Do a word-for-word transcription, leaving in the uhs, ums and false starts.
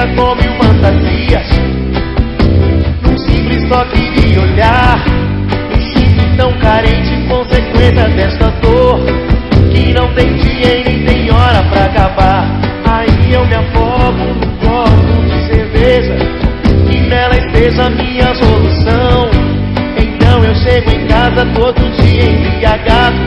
chega com mil fantasias, num simples toque de olhar. Me sinto tão carente, consequência desta dor, que não tem dia e nem tem hora pra acabar. Aí eu me afogo no copo de cerveja, que nela esteja a minha solução. Então eu chego em casa todo dia embriagado,